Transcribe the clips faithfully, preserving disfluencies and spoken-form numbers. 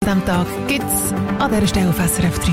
diesem Tag gibt es an dieser Stelle auf S R F drei.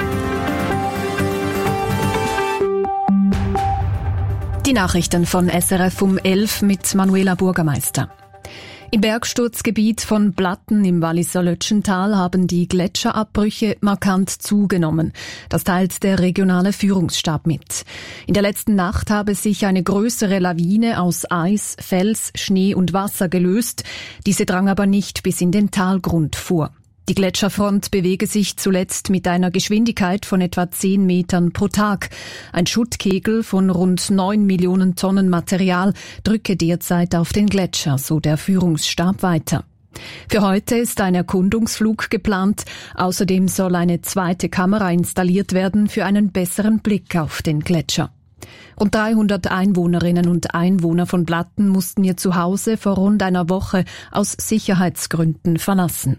Die Nachrichten von S R F um elf mit Manuela Bürgermeister. Im Bergsturzgebiet von Blatten im Walliser Lötschental haben die Gletscherabbrüche markant zugenommen. Das teilt der regionale Führungsstab mit. In der letzten Nacht habe sich eine größere Lawine aus Eis, Fels, Schnee und Wasser gelöst. Diese drang aber nicht bis in den Talgrund vor. Die Gletscherfront bewege sich zuletzt mit einer Geschwindigkeit von etwa zehn Metern pro Tag. Ein Schuttkegel von rund neun Millionen Tonnen Material drücke derzeit auf den Gletscher, so der Führungsstab weiter. Für heute ist ein Erkundungsflug geplant. Außerdem soll eine zweite Kamera installiert werden für einen besseren Blick auf den Gletscher. Rund dreihundert Einwohnerinnen und Einwohner von Blatten mussten ihr Zuhause vor rund einer Woche aus Sicherheitsgründen verlassen.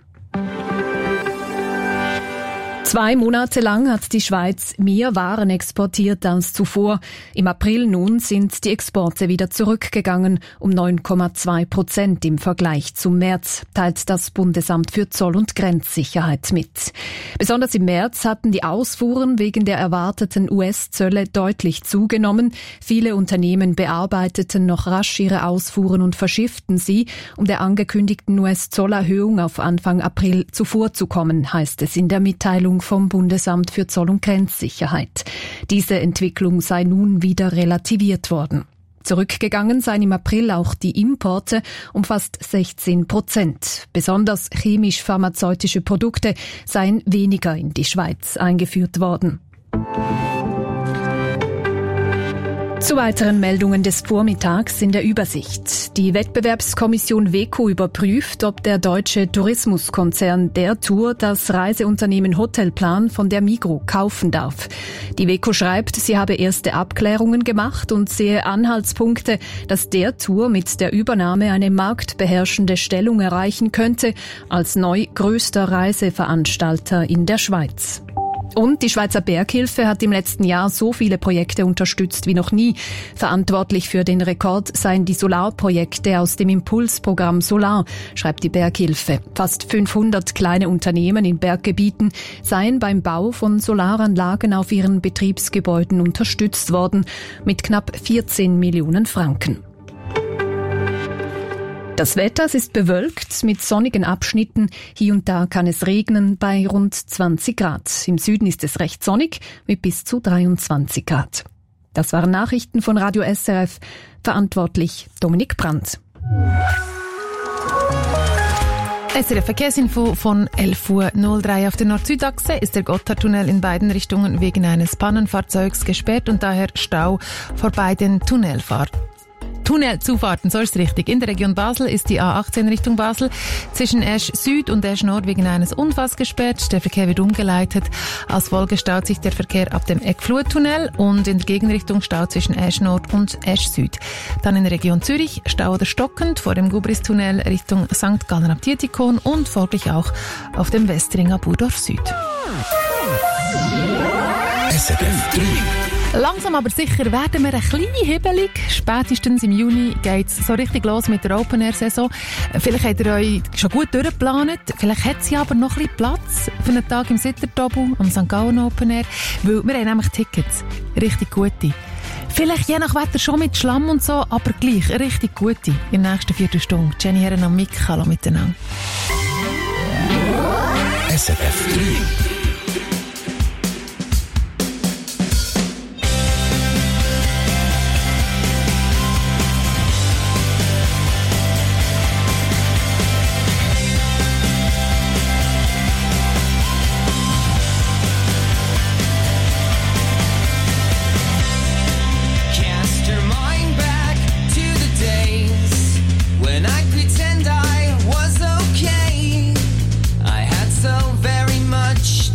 Zwei Monate lang hat die Schweiz mehr Waren exportiert als zuvor. Im April nun sind die Exporte wieder zurückgegangen, um neun Komma zwei Prozent im Vergleich zum März, teilt das Bundesamt für Zoll- und Grenzsicherheit mit. Besonders im März hatten die Ausfuhren wegen der erwarteten U S-Zölle deutlich zugenommen. Viele Unternehmen bearbeiteten noch rasch ihre Ausfuhren und verschifften sie, um der angekündigten U S-Zollerhöhung auf Anfang April zuvorzukommen, heißt es in der Mitteilung vom Bundesamt für Zoll- und Grenzsicherheit. Diese Entwicklung sei nun wieder relativiert worden. Zurückgegangen seien im April auch die Importe um fast sechzehn Prozent. Besonders chemisch-pharmazeutische Produkte seien weniger in die Schweiz eingeführt worden. Zu weiteren Meldungen des Vormittags in der Übersicht. Die Wettbewerbskommission WEKO überprüft, ob der deutsche Tourismuskonzern Der Tour das Reiseunternehmen Hotelplan von der Migros kaufen darf. Die WEKO schreibt, sie habe erste Abklärungen gemacht und sehe Anhaltspunkte, dass Der Tour mit der Übernahme eine marktbeherrschende Stellung erreichen könnte als neu größter Reiseveranstalter in der Schweiz. Und die Schweizer Berghilfe hat im letzten Jahr so viele Projekte unterstützt wie noch nie. Verantwortlich für den Rekord seien die Solarprojekte aus dem Impulsprogramm Solar, schreibt die Berghilfe. Fast fünfhundert kleine Unternehmen in Berggebieten seien beim Bau von Solaranlagen auf ihren Betriebsgebäuden unterstützt worden, mit knapp vierzehn Millionen Franken. Das Wetter ist bewölkt mit sonnigen Abschnitten. Hier und da kann es regnen bei rund zwanzig Grad. Im Süden ist es recht sonnig mit bis zu dreiundzwanzig Grad. Das waren Nachrichten von Radio S R F. Verantwortlich Dominik Brandt. S R F Verkehrsinfo von elf Uhr null drei. Auf der Nord-Süd-Achse ist der Gotthardtunnel in beiden Richtungen wegen eines Pannenfahrzeugs gesperrt und daher Stau vor beiden Tunnelfahrten. Tunnelzufahrten, so ist es richtig. In der Region Basel ist die A achtzehn Richtung Basel zwischen Esch Süd und Esch Nord wegen eines Unfalls gesperrt. Der Verkehr wird umgeleitet. Als Folge staut sich der Verkehr ab dem Eckfluh-Tunnel und in der Gegenrichtung Stau zwischen Esch Nord und Esch Süd. Dann in der Region Zürich Stau oder stockend vor dem Gubris-Tunnel Richtung Sankt Gallen ab Dietikon und folglich auch auf dem Westring Burdorf Süd. S R F drei. Langsam aber sicher werden wir ein bisschen hibbelig. Spätestens im Juni geht es so richtig los mit der Open-Air-Saison. Vielleicht habt ihr euch schon gut durchgeplant. Vielleicht hat sie aber noch ein bisschen Platz für einen Tag im Sittertobu am Sankt Gallen Open Air. Weil wir haben nämlich Tickets. Richtig gute. Vielleicht je nach Wetter schon mit Schlamm und so, aber gleich richtig gute. In der nächsten Viertelstunde. Jenny Herren und Mick, hallo miteinander. S R F drei. Pretend I was okay. I had so very much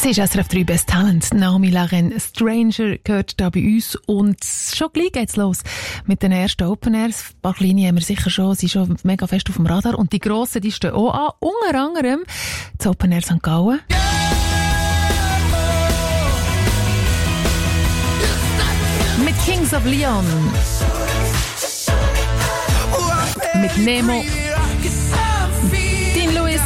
Es ist S R F drei Best Talent. Naomi Laren Stranger gehört da bei uns. Und schon gleich geht's los mit den ersten Open Airs. Ein paar kleine haben wir sicher schon, sie sind schon mega fest auf dem Radar. Und die grossen, die stehen auch an. Unter anderem das Open Air Sankt Gallen. Mit Kings of Leon. Mit Nemo. Dean Lewis.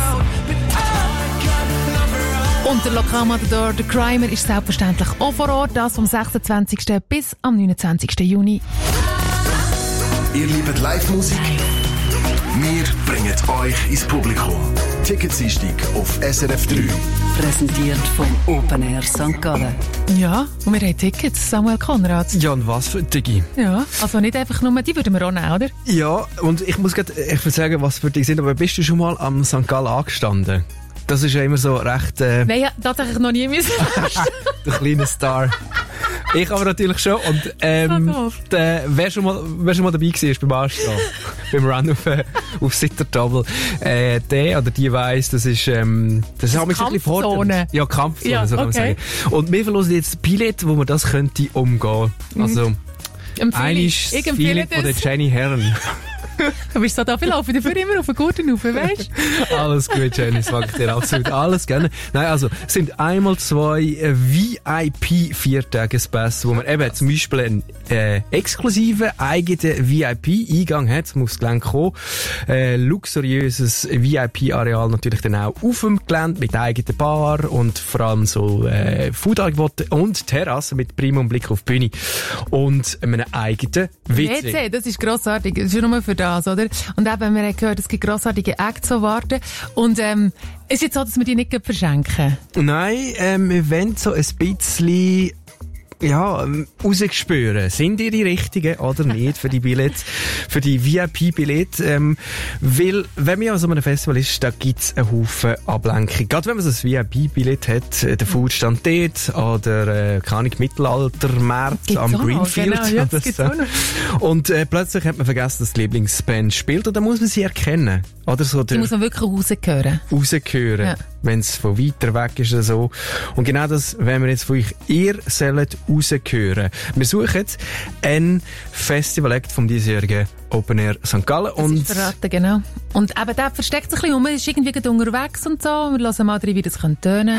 Und der Lokalmatador, der Crimer, ist selbstverständlich auch vor Ort. Das vom sechsundzwanzigsten bis am neunundzwanzigsten Juni. Ihr liebt Live-Musik? Wir bringen euch ins Publikum. Ticketseinstieg auf S R F drei. Präsentiert vom Open Air Sankt Gallen. Ja, und wir haben Tickets, Samuel Konrad. Ja, und was für Digi? Ja, also nicht einfach nur, die würden wir auch nehmen, oder? Ja, und ich muss gerade, ich will sagen, was für Digi sind, aber bist du schon mal am Sankt Gallen angestanden? Das ist ja immer so recht... Äh, Nein, ja, tatsächlich noch nie müssen. der kleine Star. Ich aber natürlich schon. Und ähm, So der, wer, schon mal, wer schon mal dabei war beim Anstehen, beim Run auf, äh, auf Sittertabel, äh, der oder die weiss, das ist... Ähm, das ist Kampfzone. Fordernd. Ja, Kampfzone, Ja, so kann okay. man sagen. Und wir verlosen jetzt Billett, wo man das könnte umgehen. Also, ein ist das Billett von der Jenny Herren. Du bist so da viel laufen, dafür immer auf den Gurten rauf, weißt du? Alles gut, Jenny, das mag ich dir absolut alles gerne. Nein, also, es sind einmal zwei äh, V I P-Viertagespässe, wo man eben zum Beispiel einen äh, exklusiven eigenen V I P-Eingang hat, muss das Gelände kommen. Äh, luxuriöses V I P-Areal natürlich dann auch auf dem Gelände mit eigener Bar und vor allem so äh, Food-Angebote und Terrasse mit primem Blick auf die Bühne und einem eigenen W C. W C, das ist grossartig. Das ist ja nur für das, oder? Und eben, wir haben gehört, es gibt grossartige Acts zu warten. Und, ähm, es ist jetzt so, dass wir die nicht verschenken. Nein, ähm, wir wollen so ein bisschen, ja, rausspüren. Sind ihr die Richtigen oder nicht für die Billets, für die V I P-Billets? Ähm, weil, wenn man ja so einem Festival ist, da gibt's einen Haufen Ablenkung. Gerade wenn man so ein V I P-Billett hat, der Foodstand dort, oder, äh, keine Ahnung, Mittelaltermärkte am Greenfield. Genau, ja, das oder gibt's so. auch noch. Und, äh, plötzlich hat man vergessen, dass die Lieblingsband spielt, und dann muss man sie erkennen. Oder so, Die muss man wirklich rausgehören. rausgehören, Ja. wenn es von weiter weg ist oder so. Und genau das wollen wir jetzt von euch. Ihr sollt rausgehören. Wir suchen jetzt ein Festival-Act vom diesjährigen Open Air Sankt Gallen. Das Und ist verraten, genau. Und eben, der versteckt sich ein bisschen um, ist irgendwie gerade unterwegs und so. Wir hören mal rein, wie das tönen könnte.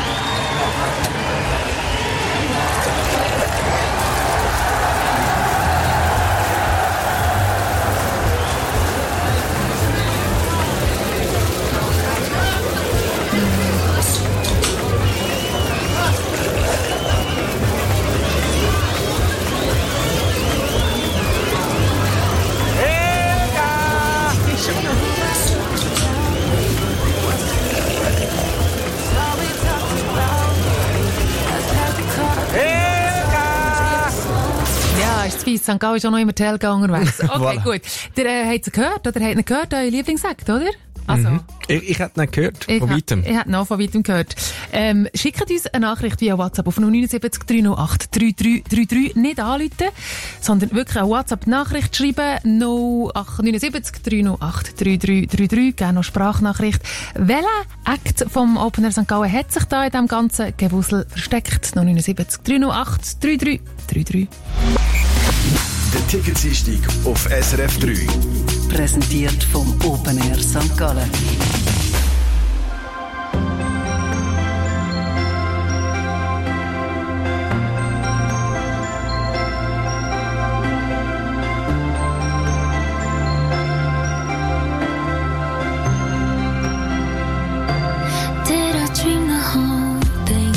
Sankt Gallen ist auch noch immer Telga unterwegs. Okay, Voilà. gut. Der äh, hat es gehört, oder? Hat ihn gehört, euer Lieblingsakt, oder? Also, Mhm. Ich, ich hätte nicht gehört, ich von ha- weitem. Ich hätte noch von weitem gehört. Ähm, schickt uns eine Nachricht via WhatsApp auf null sieben drei null acht drei drei drei drei. Nicht anrufen, sondern wirklich eine WhatsApp-Nachricht schreiben. null acht neun sieben drei null acht drei drei drei drei. Gerne noch Sprachnachricht. Welcher Act vom Open Air Sankt Gallen hat sich da in diesem ganzen Gewusel versteckt? null neun sieben drei null acht drei drei drei drei. Der Ticketseinstieg auf S R F drei. Präsentiert vom Open Air Sankt Gallen. Did I dream the whole thing?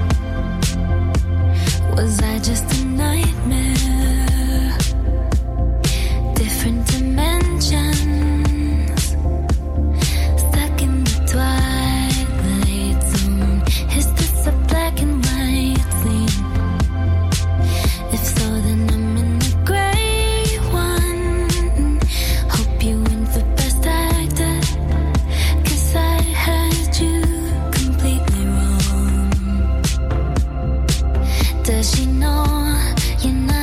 Was I just a nightmare? Different dimensions, stuck in the twilight zone. Is this a black and white scene? If so, then I'm in the gray one. Hope you win for best actor, 'cause I had you completely wrong. Does she know you're not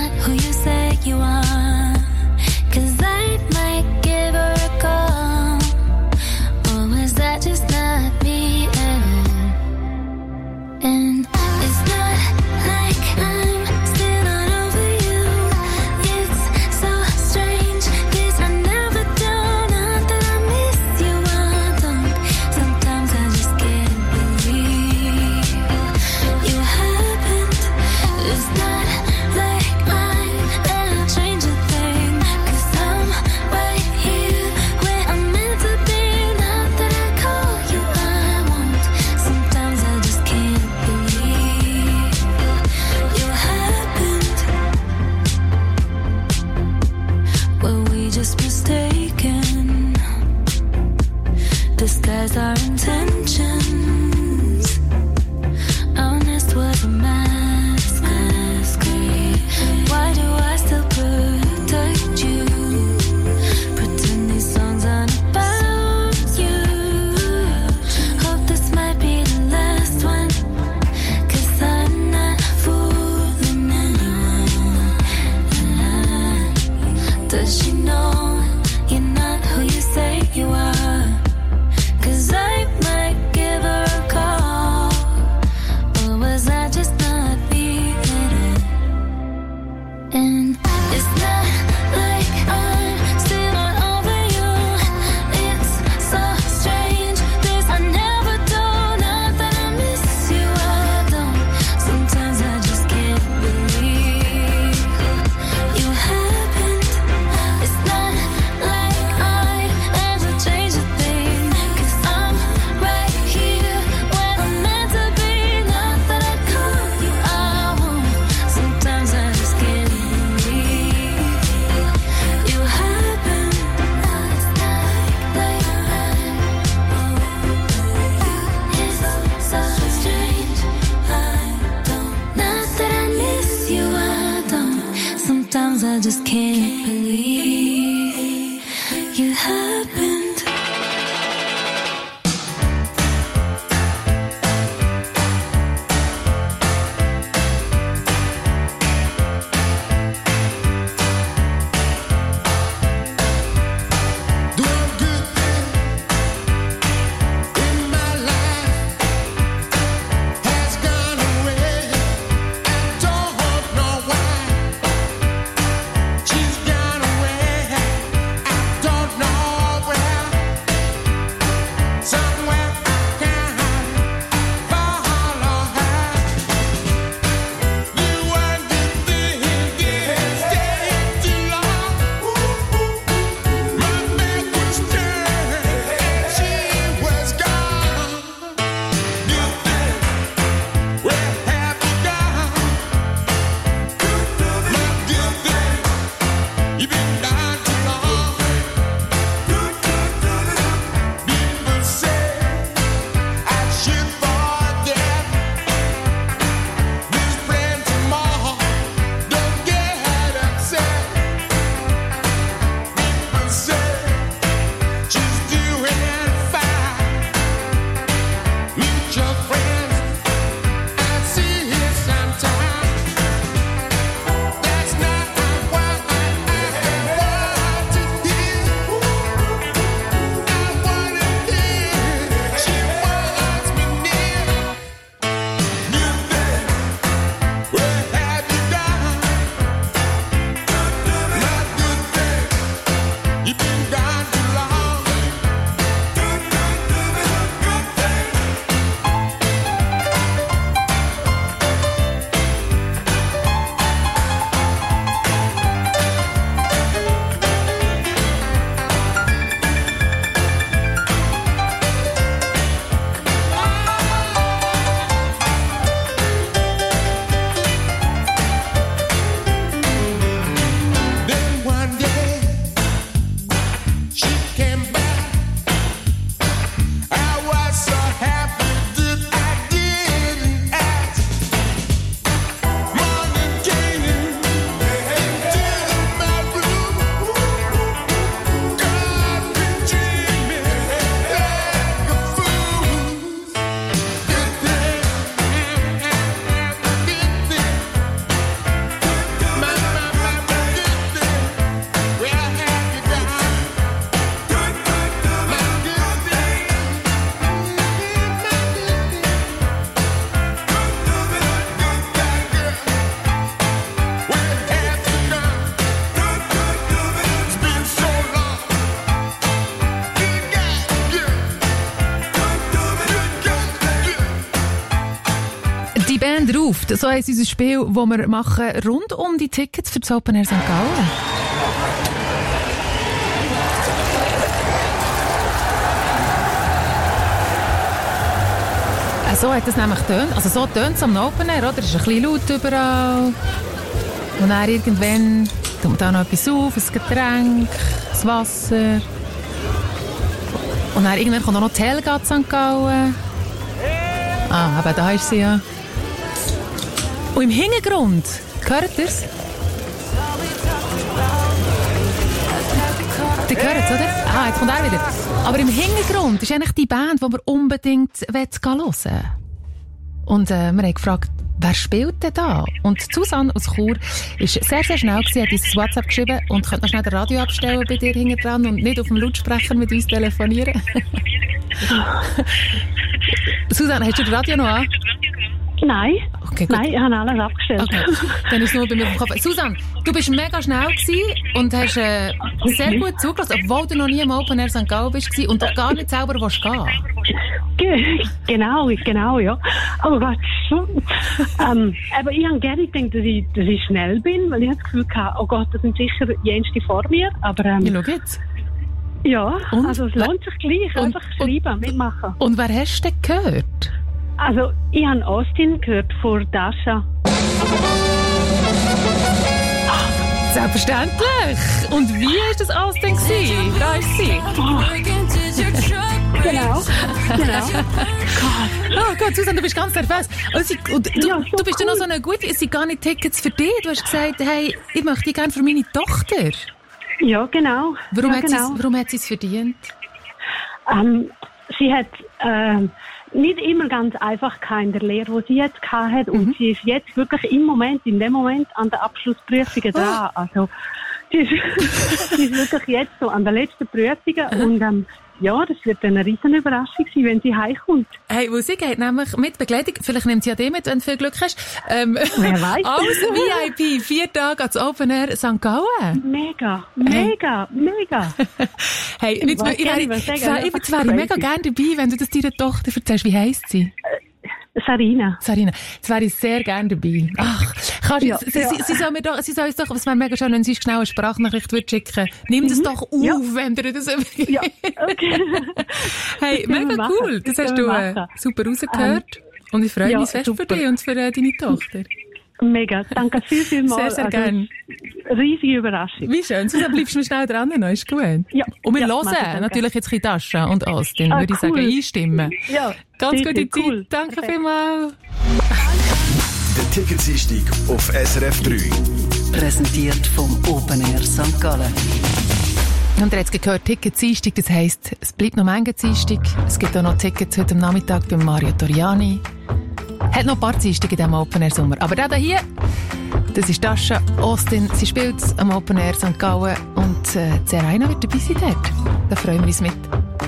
And it's not like I'm still all over you. It's so strange. This I never do. Not that I miss you, I don't. Sometimes I just can't believe you happened. It's not like I'd ever change a thing. 'Cause I'm right here where I'm meant to be. Not that I call you, I won't. Sometimes I just can't believe you happened. It's not like that. It's so strange. I don't. Not that I miss you, I don't. Sometimes I just can't believe you happened. Doing good things in my life has gone away. I don't know why. She's gone away. I don't know where. Somewhere I can't follow her. You and good things didn't stay too long. My back was turned and she was gone. Good thing, where have you gone? My good thing, you've been gone too long. People say I should forget this plan tomorrow. Don't get upset. People say she's doing fine. Meet your friends and see her sometime. That's not what I want to hear. I want to hear she wants me near. Good thing, where have you gone? My good thing, you've been gone too long. Good thing, good thing. Then one day she came back. I was so happy that I didn't ask. Morning came into my room. God been dreaming like a fool. Good thing, good thing. My, my, my, my good thing. Where have you gone? My good thing. My good thing. Where have you gone? It's been so long. Good guy, good. Good guy, good. Die Band ruft. So heisst unser Spiel, das wir machen rund um die Tickets für das Open Air Sankt Gallen. Äh, So hat es nämlich getönt. Also so tönt es am Open Air, oder? Es ist ein bisschen laut überall. Und dann irgendwann tut man da noch etwas auf, ein Getränk, das Wasser. Und dann irgendwann kommt auch noch die Helga zu Sankt Gallen. Ah, eben da ist sie ja. Und im Hintergrund, hört ihr es? Ihr hört es, oder? Ah, jetzt kommt er wieder. Aber im Hintergrund ist eigentlich die Band, die wir unbedingt hören wollen. Und äh, wir haben gefragt, wer spielt denn da? Und Susanne aus Chur ist sehr, sehr schnell gewesen, hat uns ein WhatsApp geschrieben und könnte noch schnell das Radio abstellen bei dir hinten dran und nicht auf dem Lautsprecher mit uns telefonieren. Susanne, hast du das Radio noch an? Nein, Okay, gut. nein, ich habe alles abgestellt. Okay, dann ist es nur bei mir auf dem Kopf. Susanne, du bist mega schnell gewesen und hast äh, sehr gut zugelassen, obwohl du noch nie im Open Air Sankt Gallen bist gewesen und auch gar nicht selber willst gehen. Ge- Genau, genau, ja. Aber Gott, schon. ähm, aber ich habe gerne gedacht, dass ich, dass ich schnell bin, weil ich habe das Gefühl hatte, oh Gott, das sind sicher jenste vor mir. Aber ähm, Ja, schau jetzt. ja, Und? also es lohnt sich gleich. Und- Einfach schreiben, mitmachen. Und wer hast du denn gehört? Also ich habe Austin gehört von Dasha. Selbstverständlich. Und wie war das alles denn gewesen? Da ist sie. Genau, genau. Oh Gott, Susanne, du bist ganz nervös. Und, sie, und du, Ja, so du bist ja noch cool. so eine gute, es sind gar nicht Tickets für dich. Du hast gesagt, hey, ich möchte die gerne für meine Tochter. Ja, genau. Warum, ja, hat, genau. sie's, warum hat sie es verdient? Ähm, sie hat ähm, nicht immer ganz einfach gehabt in der Lehre, die sie jetzt gehabt hat. Und sie ist jetzt wirklich im Moment, in dem Moment an der Abschlussprüfungen dran. Also, sie ist, sie ist wirklich jetzt so an der letzten Prüfungen. Und ähm, ja, das wird eine riesen Überraschung sein, wenn sie heimkommt. Hey, weil sie geht nämlich mit Begleitung, vielleicht nimmt sie ja die mit, wenn du viel Glück hast. Ähm, Wer weiß. Als V I P, vier Tage ans Open Air Sankt Gallen. Mega, mega, mega. Hey, und jetzt, weiß ich, gar ich, nicht, was ich, sagen. ich, Einfach jetzt wäre ich mega crazy. gerne dabei, wenn du das deiner Tochter erzählst. Wie heisst sie? Sarina. Sarina, jetzt wäre ich sehr gerne dabei. Ach, kannst, Ja, sie, ja. Sie, sie, soll mir doch, sie soll uns doch, es wäre mega schön, wenn sie uns schnell eine Sprachnachricht würde schicken. Nimm das doch auf, Ja. wenn du das... Ja, okay. Hey, Das können wir mega machen. cool. Das Das hast können du wir äh, machen. super rausgehört. Und ich freue ja, mich fest super. für dich und für äh, deine Tochter. Mega. Danke viel, viel mal. Sehr, sehr Also, gern. Riesige Überraschung. Wie schön. Susanne, bleibst du mir schnell dran, noch ist gut. Ja. Und wir Ja, hören mach ich, danke. natürlich jetzt ein bisschen Tascha und Austin, Ah, würde ich sagen, cool. einstimmen. Ja, Ganz bitte, gute Zeit. cool. Danke Perfekt. vielmals. Der Ticketseinstieg auf S R F drei. Präsentiert vom Open Air Sankt Gallen. Und ihr habt es gehört, Tickets-Dienstag, das heisst, es bleibt noch manche Dienstag. Es gibt auch noch Tickets heute am Nachmittag bei Mario Toriani. Hat noch ein paar Dienstag in diesem Open Air Sommer. Aber der hier, das ist Tascha Austin. Sie spielt am Open Air Sankt Gallen und äh, Zeraina wird dabei sein dort. Da freuen wir uns mit.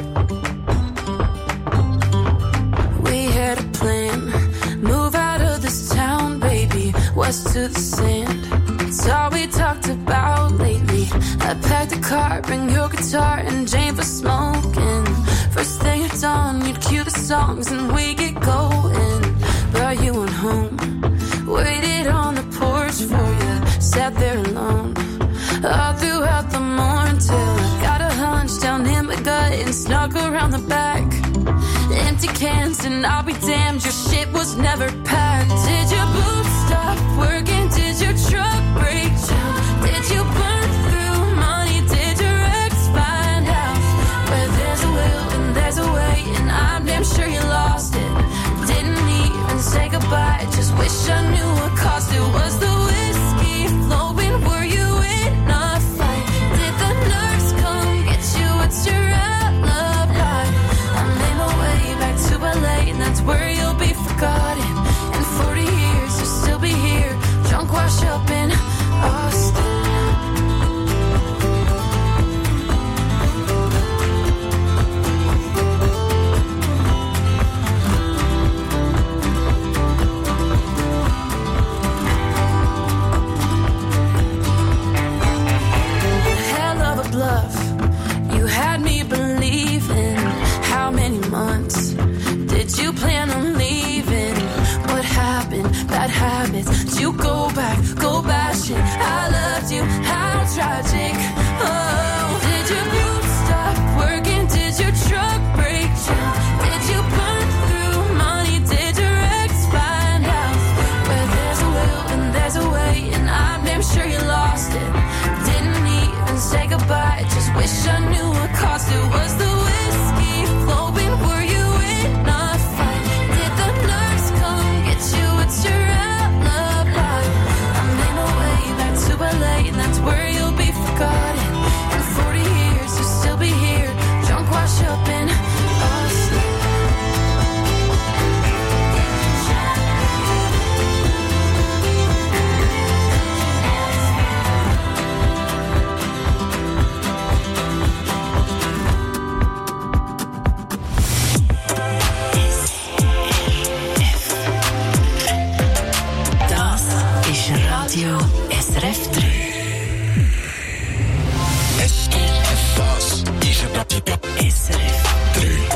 We had a plan, move out of this town, baby, west to the sand. It's all we talked about lately. I packed a car, bring your guitar and Jane for smoking. First thing at dawn, you'd cue the songs and we get going. But you went home, waited on the porch for you, sat there alone. All throughout the morning till I got a hunch down in my gut and snuck around the back. Empty cans and I'll be damned, your shit was never packed. Did your boots stop working? Did your truck break down? Did you burn through money? Did your ex find out? Where there's a will and there's a way, and I'm damn sure you lost it. Didn't even say goodbye, just wish I knew what cost it. Was the whiskey flowing? Were you in a fight? Did the nurse come get you? What's your alibi? I made my way back to L A, and that's where you'll be forgotten. In forty years, you'll still be here, drunk, wash up, and S R F drei. Es gibt das ist ein Radio S R F drei.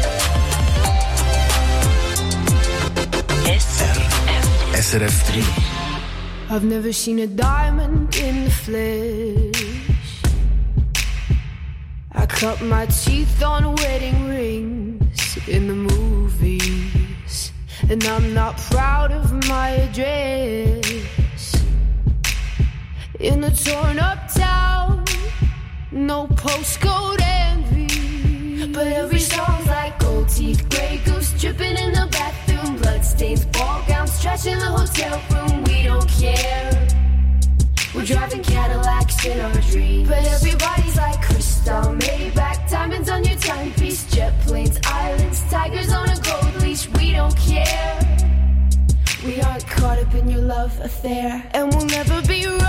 S R F. S R F drei. I've never seen a diamond in the flesh. I cut my teeth on wedding rings in the movies, and I'm not proud of my address. In a torn up town, no postcode envy, but every song's like gold teeth, grey goose dripping in the bathroom, bloodstains, ball gowns, trash in the hotel room. We don't care. We're driving Cadillacs in our dreams, but everybody's like crystal, Maybach, diamonds on your timepiece, jet planes, islands, tigers on a gold leash. We don't care. We aren't caught up in your love affair, and we'll never be royals.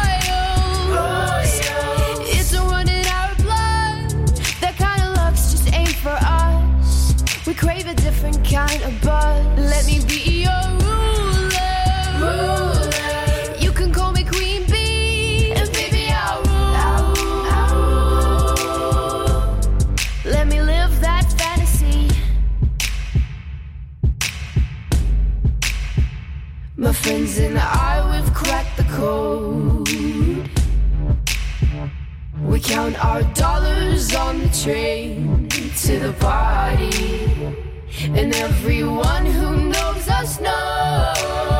Royals. It's a run in our blood. That kind of luck's just ain't for us. We crave a different kind of buzz. Let me be your ruler. Ruler. You can call me Queen Bee, and baby I'll rule. I'll rule. I'll rule. Let me live that fantasy. My friends and I, we've cracked the code. We count our dollars on the train to the party, and everyone who knows us knows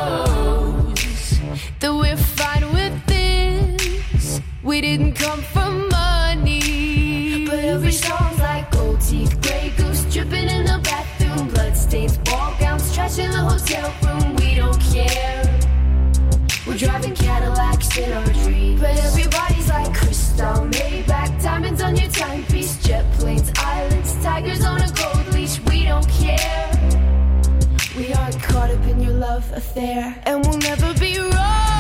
that we're fine with this. We didn't come for money, but every song's like gold teeth, grey goose dripping in the bathroom, bloodstains, ball gowns, trash in the hotel room. We don't care. We're driving Cadillacs in our dreams, but everybody's like crystal, Maybach, diamonds on your timepiece, jet planes, islands, tigers on a gold leash. We don't care. We aren't caught up in your love affair, and we'll never be royals.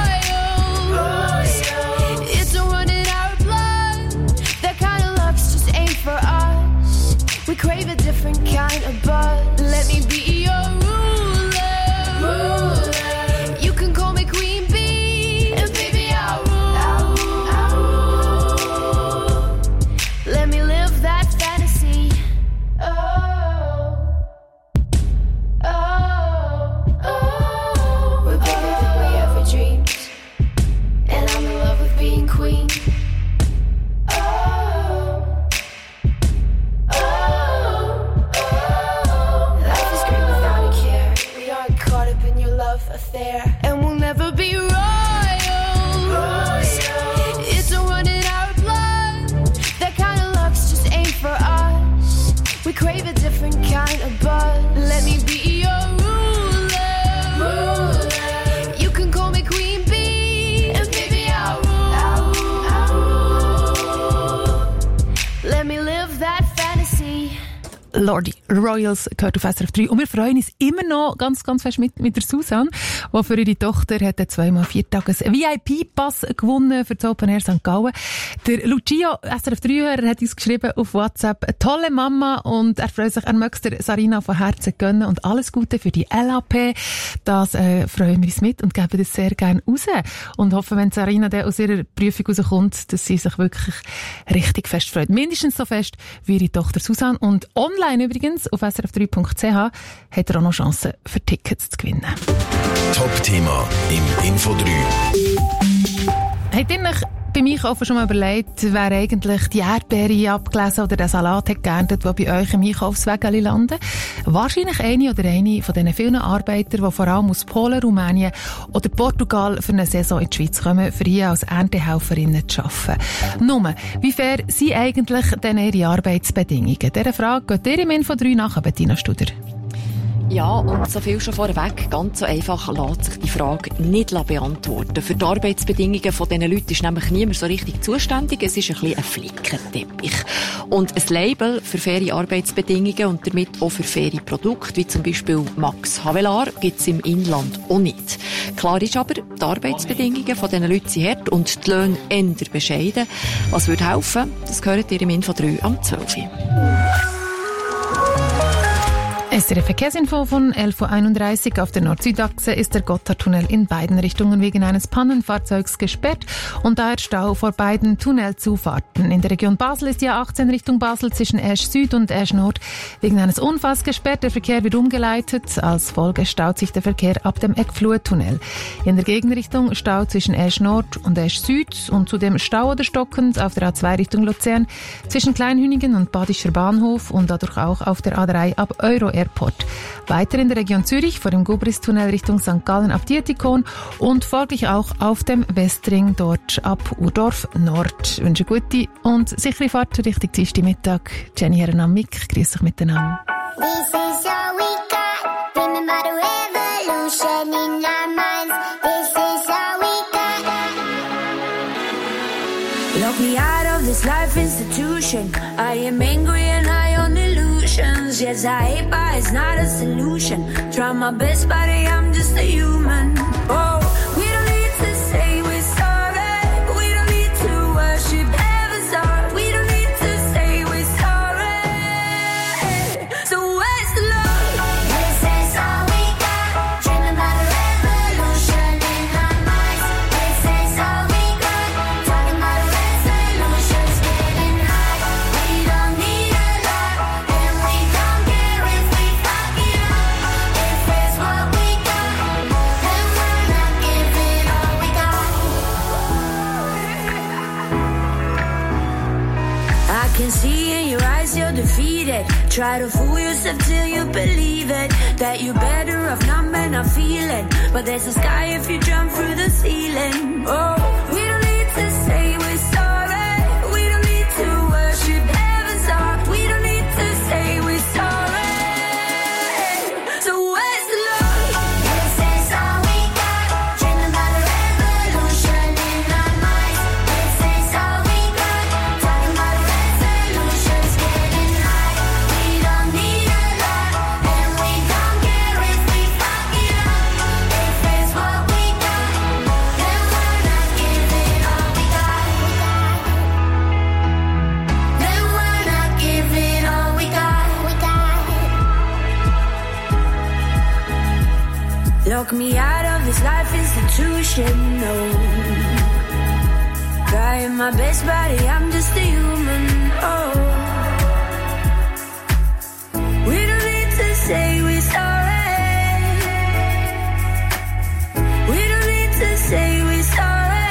Royals. It's a run in our blood. That kind of luck's just ain't for us. We crave a different kind of buzz. Let me be your ruler. Ruler. You can call me Queen Bee, and baby I'll rule. I'll rule. I'll rule. Let me live that fantasy. Oh, oh, oh. We're bigger than we ever dreamed, and I'm in love with being queen. Oh, oh, oh. Life is great without a care. We aren't caught up in your love affair, and we'll never be royals. Royals. It's a run in our blood. That kind of luck's just ain't for us. We crave a different kind of buzz. Let me be your ruler. Ruler. You can call me Queen Bee, and baby I'll rule. I'll rule. I'll rule. Let me live that fantasy. Lordi Royals gehört auf S R F drei. Und wir freuen uns immer noch ganz, ganz fest mit, mit der Susanne, die für ihre Tochter hat zweimal vier Tages V I P-Pass gewonnen für das Open Air Sankt Gallen. Der Lucio, S R F drei-Hörer, hat uns geschrieben auf WhatsApp, eine tolle Mama, und er freut sich, er möchte der Sarina von Herzen gönnen und alles Gute für die L A P. Das äh, freuen wir uns mit und geben das sehr gerne raus. Und hoffen, wenn Sarina dann aus ihrer Prüfung rauskommt, dass sie sich wirklich richtig fest freut. Mindestens so fest wie ihre Tochter Susanne. Und online übrigens auf s r f drei punkt c h hat er auch noch Chancen für Tickets zu gewinnen. Top-Thema im Info drei. Habt ihr euch beim Einkaufen schon mal überlegt, wer eigentlich die Erdbeere abgelesen oder den Salat hat geerntet, der bei euch im Einkaufswagen landen? Wahrscheinlich eine oder eine von diesen vielen Arbeitern, die vor allem aus Polen, Rumänien oder Portugal für eine Saison in die Schweiz kommen, für hier als Erntehelferinnen zu arbeiten. Nur, wie fair sind eigentlich denn ihre Arbeitsbedingungen? Dieser Frage geht ihr im Info drei nach, Bettina Studer. Ja, und so viel schon vorweg, ganz so einfach lässt sich die Frage nicht beantworten. Für die Arbeitsbedingungen von diesen Leuten ist nämlich niemand so richtig zuständig. Es ist ein bisschen ein Flickenteppich. Und ein Label für faire Arbeitsbedingungen und damit auch für faire Produkte, wie zum Beispiel Max Havelaar, gibt es im Inland auch nicht. Klar ist aber, die Arbeitsbedingungen von diesen Leuten sind hart und die Löhne eher bescheiden. Was würde helfen? Das gehört ihr im Info drei am zwölf Uhr. S R F Verkehrsinfo von elf Uhr einunddreißig. Auf der Nord-Süd-Achse ist der Gotthardtunnel in beiden Richtungen wegen eines Pannenfahrzeugs gesperrt und daher Stau vor beiden Tunnelzufahrten. In der Region Basel ist die A achtzehn Richtung Basel zwischen Esch Süd und Esch Nord wegen eines Unfalls gesperrt. Der Verkehr wird umgeleitet. Als Folge staut sich der Verkehr ab dem Eckfluh-Tunnel. In der Gegenrichtung Stau zwischen Esch Nord und Esch Süd und zudem Stau oder stockend auf der A zwei Richtung Luzern zwischen Kleinhüningen und Badischer Bahnhof und dadurch auch auf der A drei ab Euro Airport. Weiter in der Region Zürich vor dem Gubristunnel Richtung Sankt Gallen ab Dietikon und folglich auch auf dem Westring dort ab Urdorf Nord. Ich wünsche gute und sichere Fahrt Richtung Dienstagmittag. Jenny Herren am Mic, grüß euch miteinander. This is all we got. Remember the revolution in our minds. This is all we got. Lock me out of this life institution. I am angry and high on illusions. Yes, I hate, but it's not a solution. Try my best, but I'm just a human. Oh, we don't need to say we're sorry. We don't need to worship heaven's heart. We don't need to say we're sorry. So where's the love? This is all we got. Dreaming about a revolution in our minds. This is all we got. Talking about a resolutions, getting high. We don't need a lot, and we don't care if we fuck it up. If it's what we got, then we're not giving all we got. I can see in your eyes you're defeated. Try to fool yourself till you believe it. That you're better off numb and not feeling. But there's a sky if you jump through the ceiling. Oh, we don't need to say we're sorry. We don't need to worship heaven's heart. We don't need to say we're sorry. So where's the love? This is all we got. Dreaming about a revolution in our minds. This is all we got. Talking about resolutions, getting high. We don't need a lot, and we don't care if we fuck it up. If it's what we got, then we're not giving all we got. Then we're not giving all we got. We got. Lock me out of this life institution, no. Trying my best, buddy, I'm just a human, oh. We don't need to say we're sorry. We don't need to say we're sorry.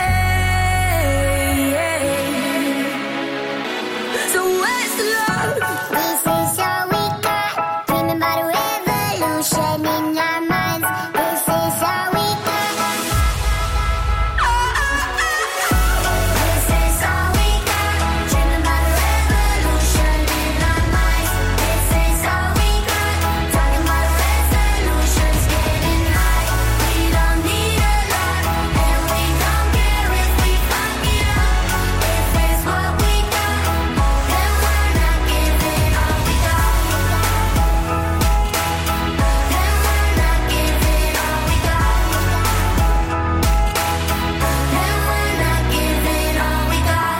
So where's the love? This is all we got. Dreaming about a revolution in our minds. This is all we got. This is all we got. Dreaming about a revolution in our minds. This is all we got. Talking about resolutions, getting high. We don't need a lot, and we don't care if we fuck it up. If it's what we got, then we're not giving all we got. Then we're not giving all we got. Then we're not giving all we got.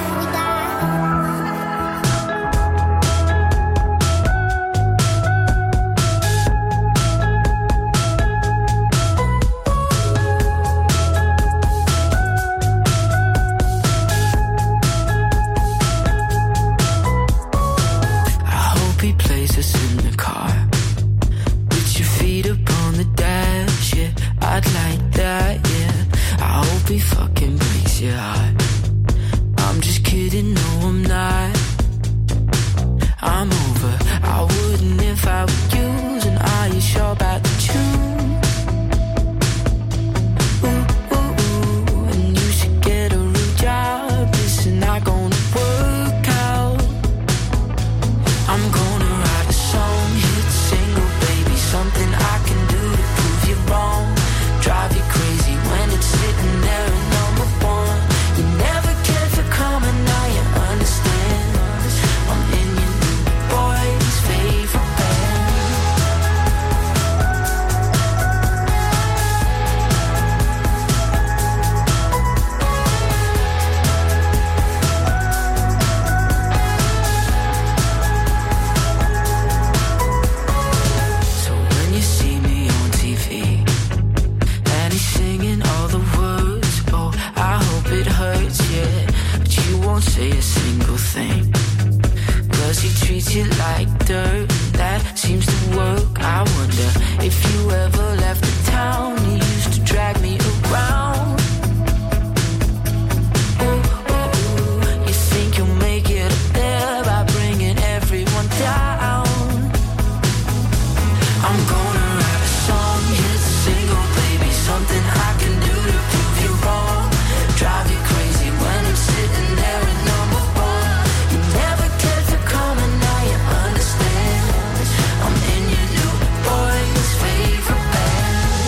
I hope he plays us in the car. Put your feet up on the dash, yeah. I'd like that, yeah. I hope he fucking breaks your heart. I'm just kidding, no, I'm not. I'm over. I wouldn't if I were you. And are you sure about the tune? Ooh, ooh, ooh. And you should get a real job. This is not gonna work out. I'm gonna write a song, hit single, baby. Something I can do to prove you wrong. Drive you crazy when it's sitting there at number one. You never cared for karma, now you understand. I'm in your new boy's favorite band. won't say a single thing. Cause he treats you like dirt, that seems to work. I wonder if you ever left the town. You used to drag me around. Ooh, ooh, ooh. You think you'll make it up there by bringing everyone down. I'm gonna write a song, hit a single, baby, something I can do to prove you wrong. Drive you crazy when I'm sitting there at number one. You never cared to come and now you understand. I'm in your new boy's favorite band.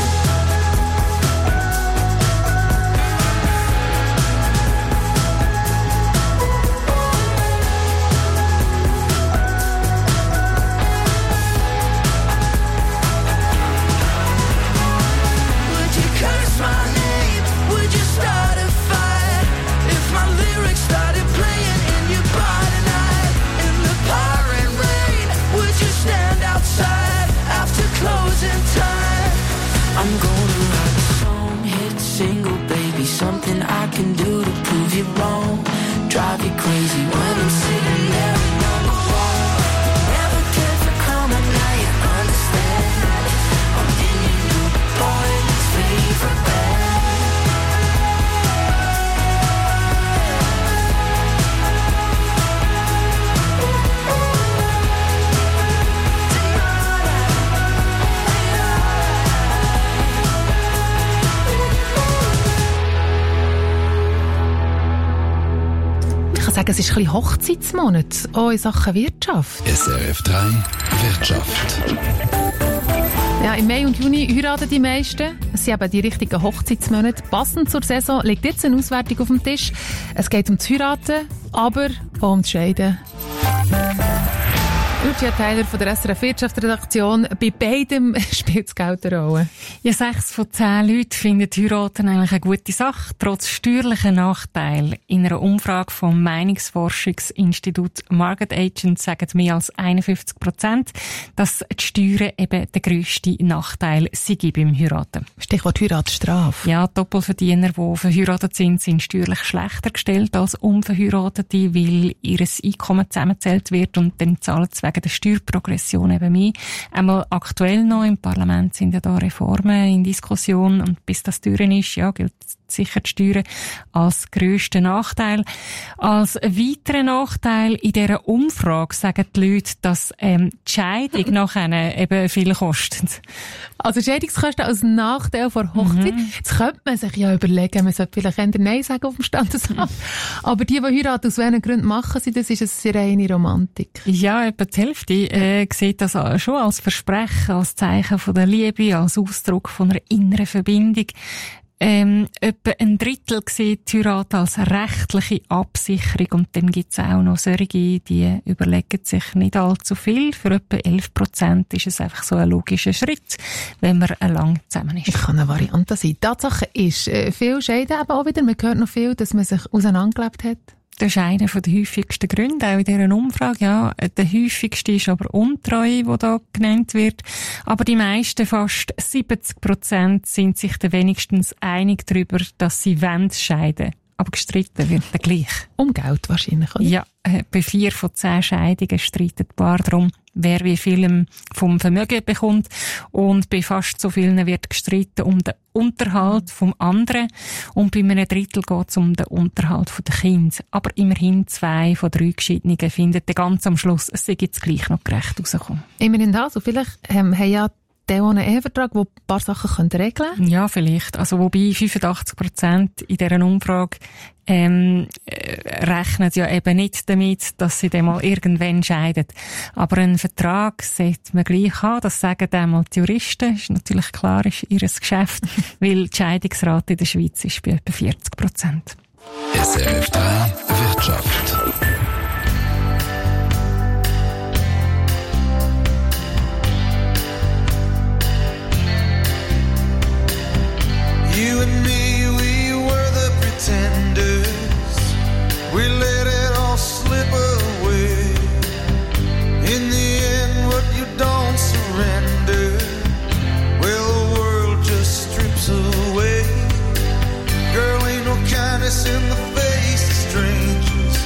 Would you curse my name? Would you start a fight? If my lyrics started playing in your bar tonight, in the pouring rain, would you stand outside after closing time? I'm gonna write a song, hit single, baby, something I can do to prove you wrong. Drive you crazy when I'm sitting there at number one. Never cared for coming, now you understand. I'm in your new boy's favorite band. Ich kann sagen, es ist ein bisschen Hochzeitsmonat, auch in Sachen Wirtschaft. S R F drei Wirtschaft. Ja, im Mai und Juni heiraten die meisten. Es sind eben die richtigen Hochzeitsmonate. Passend zur Saison liegt jetzt eine Auswertung auf dem Tisch. Es geht um das Heiraten, aber auch um das Scheiden. Lucia Tyler von der S R F Wirtschaftsredaktion. Bei beidem spielt das Geld eine Rolle. Ja, sechs von zehn Leuten finden Heiraten eigentlich eine gute Sache, trotz steuerlicher Nachteile. In einer Umfrage vom Meinungsforschungsinstitut Market Agent sagen mehr als einundfünfzig Prozent, dass die Steuern eben der grösste Nachteil sei beim Heiraten. Stichwort Heiratsstrafe. Ja, Doppelverdiener, die verheiratet sind, sind steuerlich schlechter gestellt als Unverheiratete, weil ihr Einkommen zusammengezählt wird und dann zahlen sie wegen der Steuerprogression eben mehr. Einmal aktuell noch im Parlament sind ja da Reformen in Diskussion und bis das durch ist, ja, gilt sicher die Steuern als grössten Nachteil. Als weiteren Nachteil in dieser Umfrage sagen die Leute, dass ähm, die Scheidung nachher eben viel kostet. Also Scheidungskosten als Nachteil vor Hochzeit. Mhm. Jetzt könnte man sich ja überlegen, man sollte vielleicht eher Nein sagen auf dem Standesamt. Aber die, die heiraten, aus welchen Gründen machen sie das, ist eine reine Romantik. Ja, etwa die Hälfte äh, sieht das schon als Versprechen, als Zeichen von der Liebe, als Ausdruck von einer inneren Verbindung. Ähm, etwa ein Drittel sieht die Heirat als rechtliche Absicherung und dann gibt's auch noch solche, die überlegen sich nicht allzu viel. Für etwa elf Prozent ist es einfach so ein logischer Schritt, wenn man lang zusammen ist. Das kann eine Variante sein. Tatsache ist, äh, viel Scheiden aber auch wieder, man hört noch viel, dass man sich auseinandergelebt hat. Das ist einer der häufigsten Gründe, auch in dieser Umfrage. Ja, der häufigste ist aber Untreue, die da genannt wird. Aber die meisten, fast siebzig Prozent, sind sich dann wenigstens einig darüber, dass sie wollen scheiden. Aber gestritten wird dann gleich. Um Geld wahrscheinlich, oder? Ja, äh, bei vier von zehn Scheidungen streiten die Paare darum, wer wie viel vom Vermögen bekommt. Und bei fast so vielen wird gestritten um den Unterhalt vom anderen. Und bei einem Drittel geht es um den Unterhalt der Kinder. Aber immerhin zwei von drei Geschiedenen finden dann ganz am Schluss, es sei jetzt gleich noch gerecht rausgekommen. Immerhin das. Und vielleicht ähm, haben ja der einen Ehevertrag, der ein paar Sachen regeln könnte? Ja, vielleicht. Also, wobei fünfundachtzig Prozent in dieser Umfrage ähm, äh, rechnen ja eben nicht damit, dass sie dann mal irgendwann scheiden. Aber einen Vertrag sollte man gleich haben. Das sagen dann mal die Juristen. Ist natürlich klar, ist ihr Geschäft. Weil die Scheidungsrate in der Schweiz ist bei etwa vierzig Prozent. S R F drei Wirtschaft. You and me, we were the pretenders. We let it all slip away. In the end, what you don't surrender, well, the world just strips away. Girl, ain't no kindness in the face of strangers.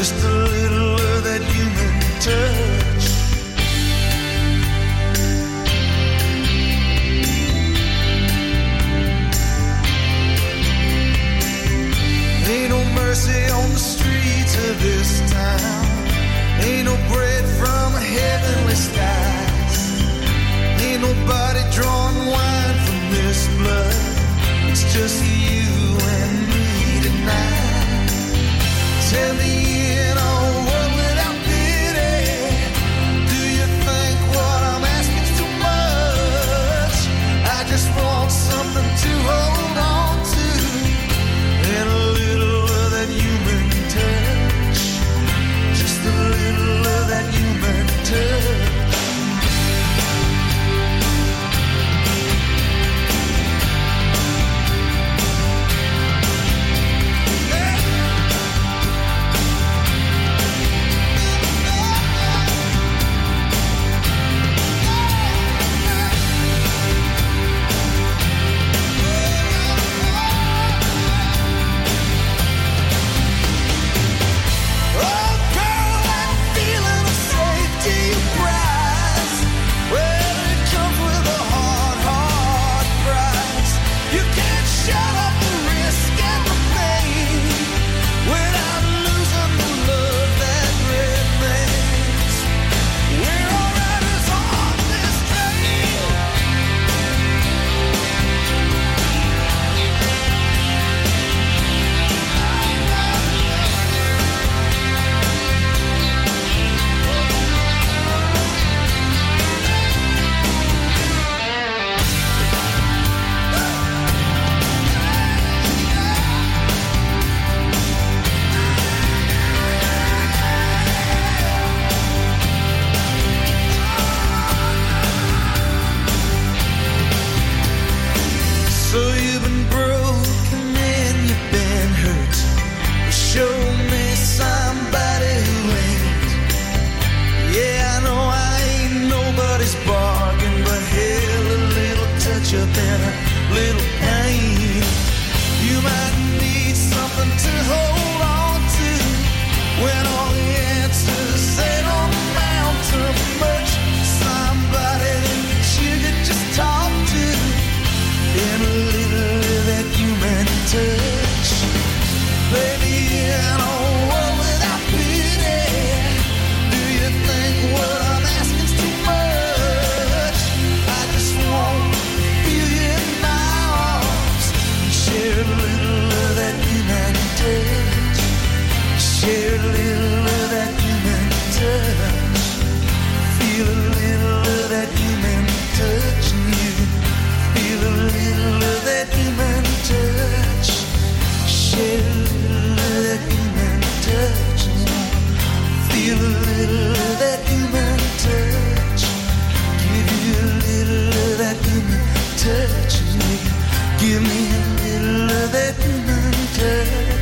just a little of that human touch. Ain't no mercy on the streets of this town. Ain't no bread from heavenly skies. Ain't nobody drawing wine from this blood. It's just you and me tonight. Tell me in a world without pity, do you think what I'm asking is too much? I just want something to hold on to, and a little of that human touch. Just a little of that human touch. So you've been broken and you've been hurt. Show me somebody who ain't. Yeah, I know I ain't nobody's bargain, but hell, a little touch up and a little pain. You might need something to hold on to when all the answers they don't amount to much. Somebody that you could just talk to, and a little of that human touch. Baby, in a world without pity, do you think what I'm asking is too much? I just want to feel you in my arms, share a little of that human touch, share a little of that human touch, feel a little of that human touch in you. Feel a little of that human touch. Share a little of that human touch. Feel a little of that human touch. Give you a little of that human touch. Give me a little of that human touch.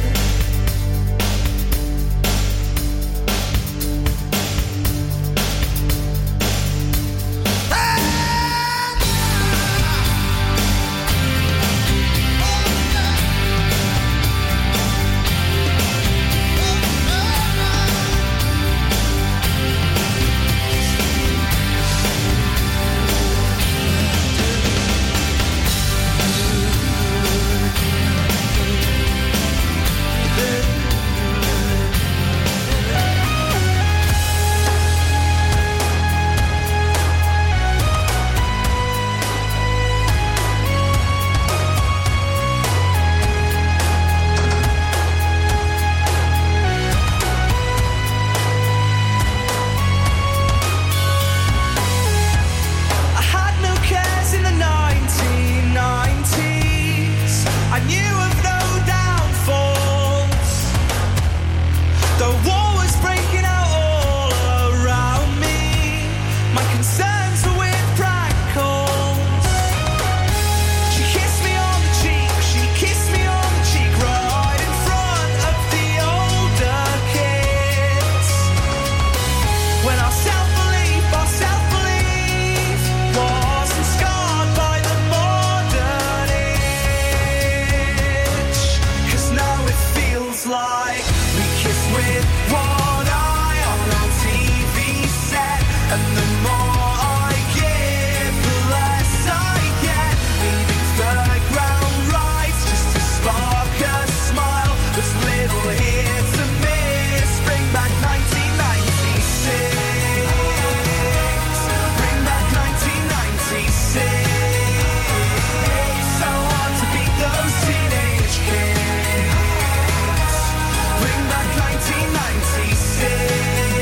like we kiss with one. And the more I give, the less I get. Leaving third ground rights just to spark a smile. There's little here to miss. Bring back nineteen ninety-six. Bring back nineteen ninety-six. So hard to beat those teenage kids. Bring back nineteen ninety-six.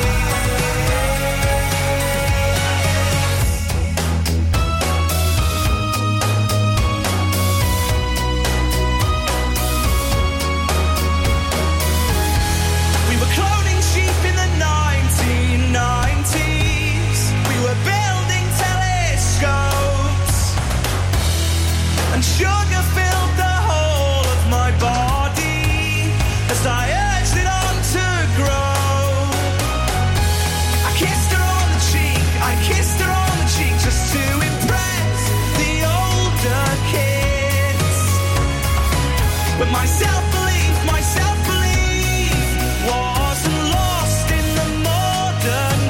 We were cloning sheep in the nineteen nineties. We were building telescopes, and sugar filled the whole of my body as I urged it on to grow. I kissed her on the cheek, I kissed her on the cheek just to impress the older kids. But my self-belief, my self-belief wasn't lost in the modern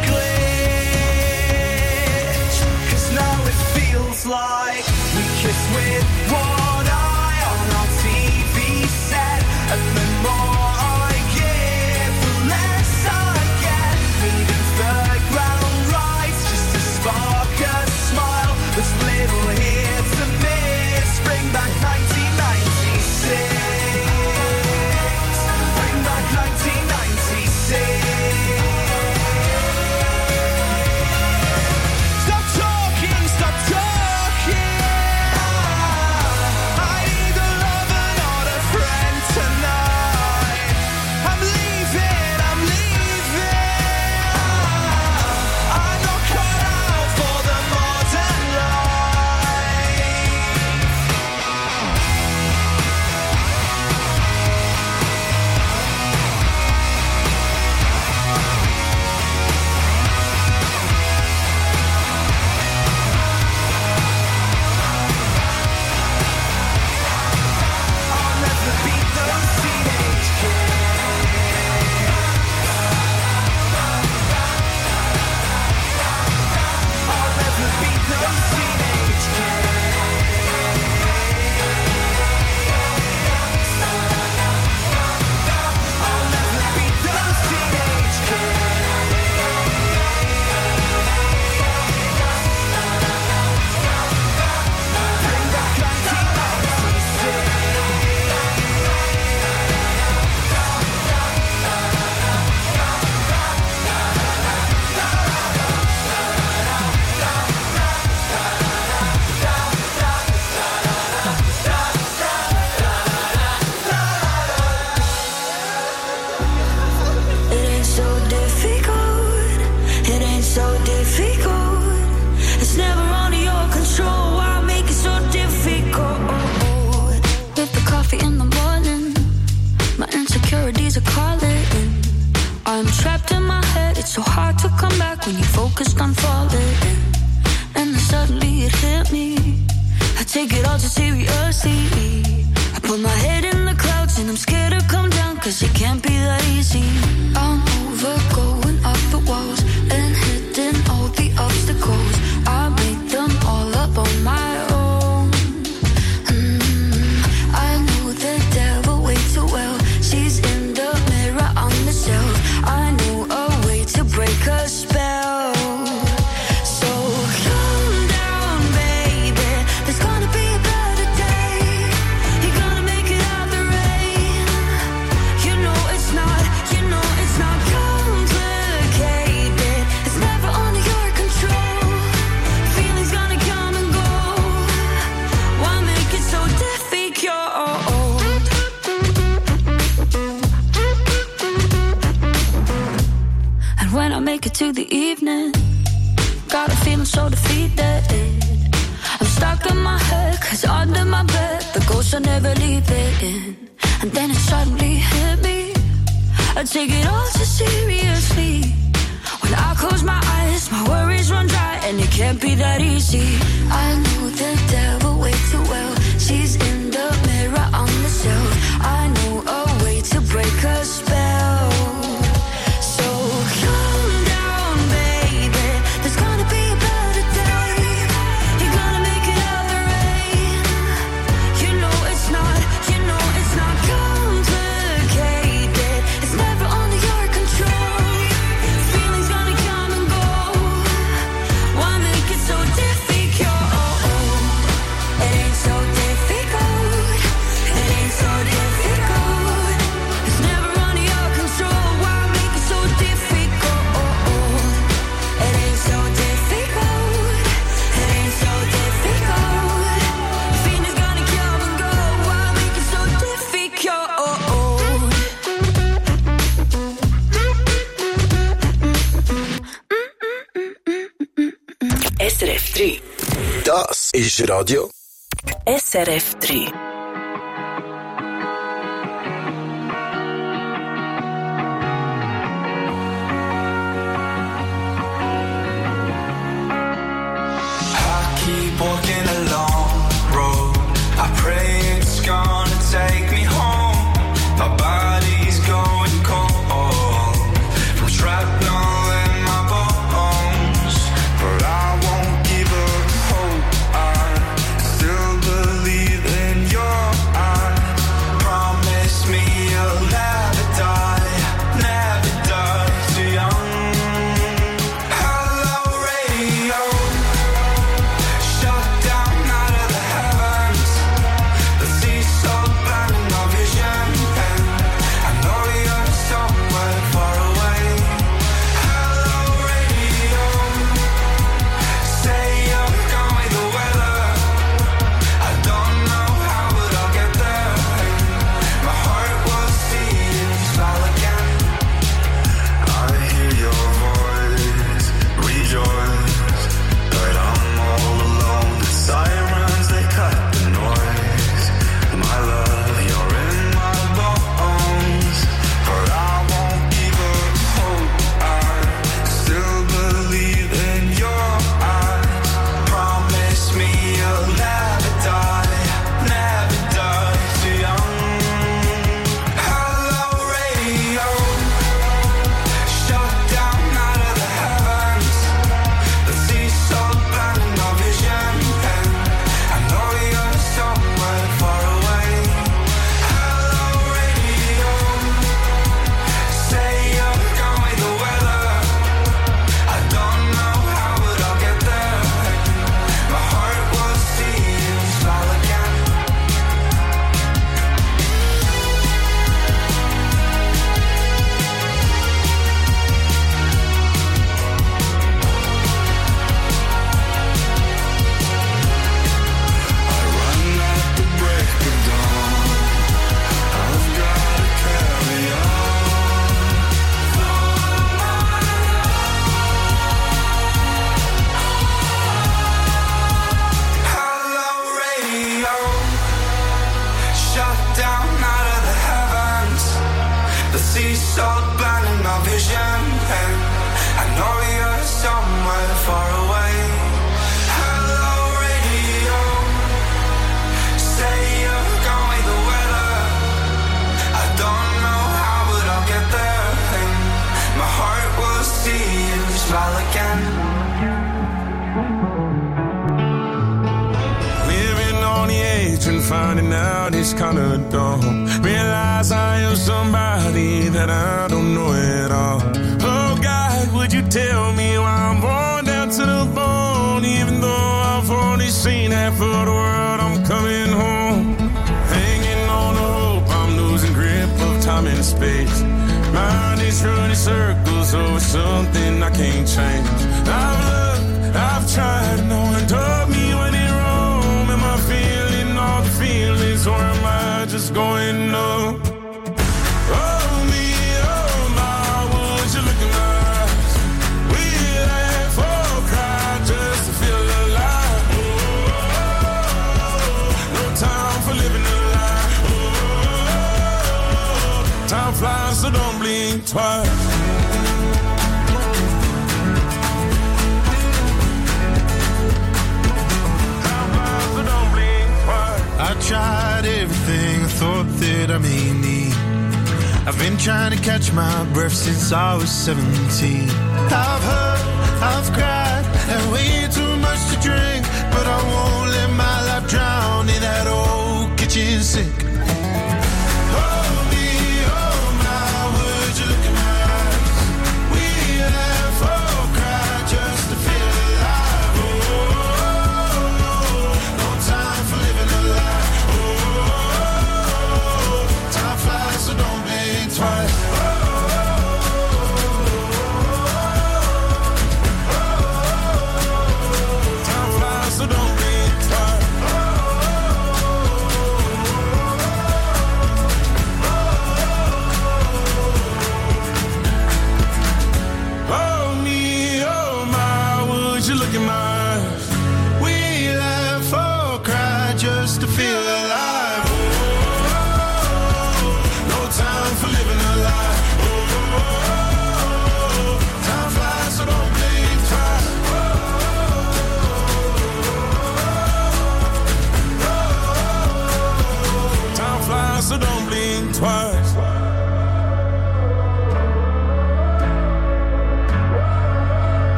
glitch. 'Cause now it feels like we kiss with one eye on our T V set. And the more I give, the less I get. Leaving third ground rights just to spark a smile. There's little here to miss. Bring back nineteen ninety-six. Bring back nineteen ninety-six. Stop talking, stop talking. I need a lover, not a friend tonight. I'm leaving, I'm leaving. I'm not cut out for the modern life. I'll never beat those teenage kids. I'll never beat those teenage kids. I'll never beat those teenage kids. Bring back nineteen ninety-six. It ain't so difficult. It ain't so difficult. It's never under your control. Why make it so difficult? With the coffee in the morning, my insecurities are calling. I'm trapped in my head. It's so hard to come back when you're focused on falling. And then suddenly it hit me. I take it all too seriously. I put my head in the clouds and I'm scared to come down, 'cause it can't be that easy. I'm over going up the walls and hitting all the obstacles. I made them all up on my own. Mm, I know the devil way too well. She's in the mirror on the shelf. I know a way to break a spell. So calm down, baby. There's gonna be a better day. You're gonna make it out the rain. You know it's not, you know it's not complicated. It's never under your control. Feelings gonna come and go. Why make it so difficult? And when I make it to the evening, got a feeling so defeated. I'm stuck in my head, 'cause under my bed the ghosts are never leaving. And then it suddenly hit me. I take it all too seriously. When I close my eyes, my worries run dry, and it can't be that easy. I know the devil way too well. She's in the mirror on the shelf. I know a way to break a spell. So calm down, baby. There's S R F drei. Das ist Radio S R F drei. Keep walking along road. I pray it's gonna take me home. My body's going cold from shrapnel in my bones, but I won't give up hope. I still believe in your eyes. Promise me you'll never die, never die too young. Hello radio. Shut down out of the heavens. The sea so burning my vision. And I know you're somewhere far away. Hello radio. Say you're gone with the weather. I don't know how, but I'll get there. My heart will see you smile again. I hear your voice, rejoice, but I'm all alone. The sirens, they cut the noise. My love, you're in my bones, but I won't give up hope. I still believe in your eyes. Promise me you'll never die, never die too young. Hello radio. Shut down out of the heavens. The sea so burning my vision. And I know you're somewhere far away. Hello radio. Say you're gone with the weather. I don't know how, but I'll get there. My heart will see you smile again. I run at the break of dawn. I've gotta carry on. Hello radio. Shut down out of the heavens. The sea salt blinding my vision. And I know you're somewhere far away. Hello radio. Say you're gone with the weather. I don't know how, but I'll get there. And my heart will see you smile again. Living on the edge and finding out it's kinda dumb. Realize I am somebody that I don't know at all. Oh God, would you tell me why I'm worn down to the bone? Even though I've only seen half of the world, I'm coming home. Hanging on to hope, I'm losing grip of time and space. Mind is running circles over something I can't change. I've looked, I've tried, no one told me when in Rome. Am I feeling all the feelings, or am I just going numb? Oh me, oh my, would you look in my eyes? We laugh or cry just to feel alive. Oh, no time for living a lie. Oh, time flies, so don't blink twice. I tried everything I thought that I may need. I've been trying to catch my breath since I was seventeen. I've hurt, I've cried, and way too much to drink, but I won't let my life drown in that old kitchen sink. Oh me, oh my, would you look in my eyes? We laugh or cry just to feel alive. Oh, no time for living a lie. Oh, time flies, so don't blink twice. Time flies, so don't blink twice.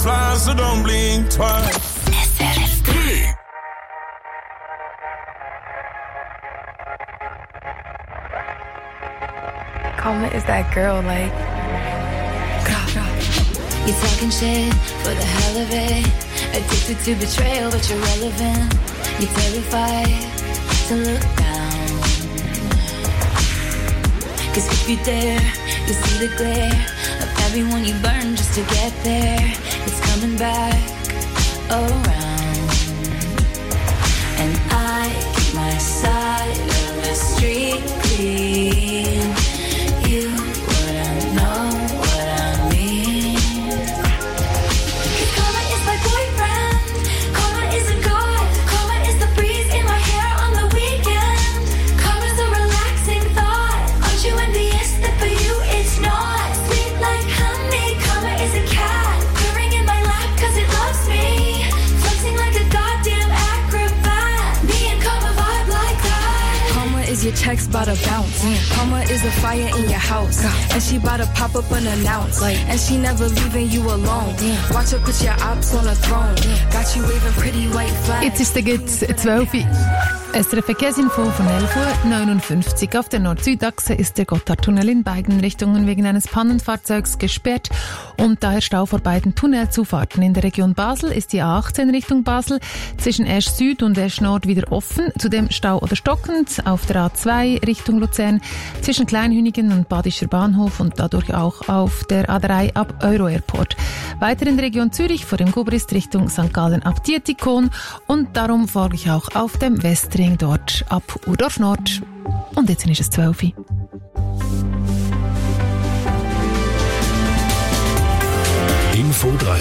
fly, so don't blink twice. S R F drei. Karma is that girl, like. You're talking shit for the hell of it. Addicted to betrayal, but you're relevant. You're terrified to look down. Cause if you dare, you see the glare of everyone you burn just to get there. It's coming back around. And I keep my side of the street clean. You wouldn't know what I mean. Cause karma is my boyfriend. Karma is a god. Karma is the breeze in my hair on the weekend. Karma's a relaxing thought. Aren't you envious that for you it's not? Sweet like honey. Karma is a cat. Purring in my lap cause it loves me. Flexing like a goddamn acrobat. Me and karma vibe like that. Karma is your checks bout to bounce. Karma is a fire in your house. And she bout to pop up unannounced. And she never leaving you alone. Watch her put your ops on a throne. Got you waving pretty white flags. Jetzt ist es zwölf Uhr. S R F Verkehrsinfo von elf Uhr neunundfünfzig. Auf der Nord-Süd-Achse ist der Gotthardtunnel in beiden Richtungen wegen eines Pannenfahrzeugs gesperrt und daher Stau vor beiden Tunnelzufahrten. In der Region Basel ist die A achtzehn Richtung Basel zwischen Esch Süd und Esch Nord wieder offen. Zudem Stau oder stockend auf der A zwei Richtung Luzern zwischen Kleinhünigen und Badischer Bahnhof und dadurch auch auf der A drei ab Euro Airport. Weiter in der Region Zürich vor dem Gubrist Richtung Sankt Gallen ab Dietikon und darum folge ich auch auf dem Westring dort ab Urdorf Nord. Und jetzt ist es zwölf Uhr. Info drei.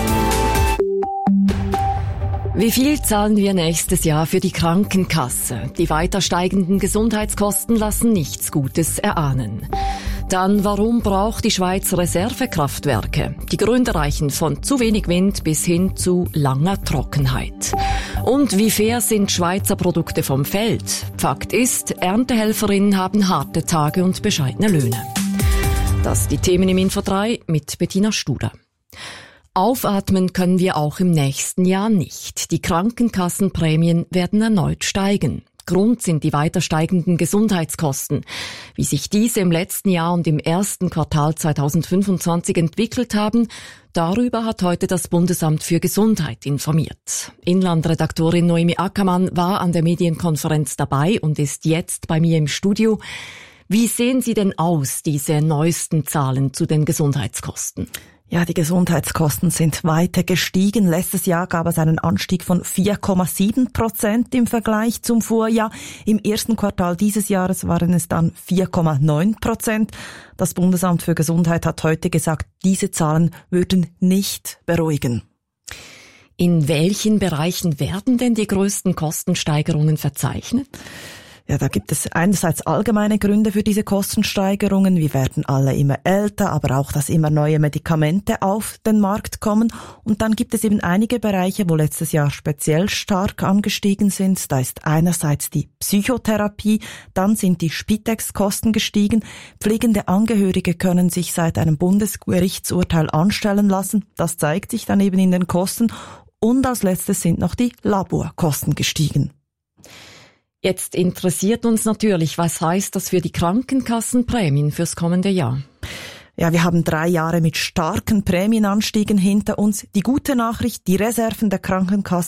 Wie viel zahlen wir nächstes Jahr für die Krankenkasse? Die weiter steigenden Gesundheitskosten lassen nichts Gutes erahnen. Dann, warum braucht die Schweiz Reservekraftwerke? Die Gründe reichen von zu wenig Wind bis hin zu langer Trockenheit. Und wie fair sind Schweizer Produkte vom Feld? Fakt ist, Erntehelferinnen haben harte Tage und bescheidene Löhne. Das die Themen im Info drei mit Bettina Studer. Aufatmen können wir auch im nächsten Jahr nicht. Die Krankenkassenprämien werden erneut steigen. Grund sind die weiter steigenden Gesundheitskosten. Wie sich diese im letzten Jahr und im ersten Quartal zweitausendfünfundzwanzig entwickelt haben, darüber hat heute das Bundesamt für Gesundheit informiert. Inlandredaktorin Noemi Ackermann war an der Medienkonferenz dabei und ist jetzt bei mir im Studio. Wie sehen Sie denn aus, diese neuesten Zahlen zu den Gesundheitskosten? Ja, die Gesundheitskosten sind weiter gestiegen. Letztes Jahr gab es einen Anstieg von vier Komma sieben Prozent im Vergleich zum Vorjahr. Im ersten Quartal dieses Jahres waren es dann vier Komma neun Prozent. Das Bundesamt für Gesundheit hat heute gesagt, diese Zahlen würden nicht beruhigen. In welchen Bereichen werden denn die größten Kostensteigerungen verzeichnet? Ja, da gibt es einerseits allgemeine Gründe für diese Kostensteigerungen. Wir werden alle immer älter, aber auch, dass immer neue Medikamente auf den Markt kommen. Und dann gibt es eben einige Bereiche, wo letztes Jahr speziell stark angestiegen sind. Da ist einerseits die Psychotherapie, dann sind die Spitex-Kosten gestiegen. Pflegende Angehörige können sich seit einem Bundesgerichtsurteil anstellen lassen. Das zeigt sich dann eben in den Kosten. Und als letztes sind noch die Laborkosten gestiegen. Jetzt interessiert uns natürlich, was heißt das für die Krankenkassenprämien fürs kommende Jahr? Ja, wir haben drei Jahre mit starken Prämienanstiegen hinter uns. Die gute Nachricht, die Reserven der Krankenkassen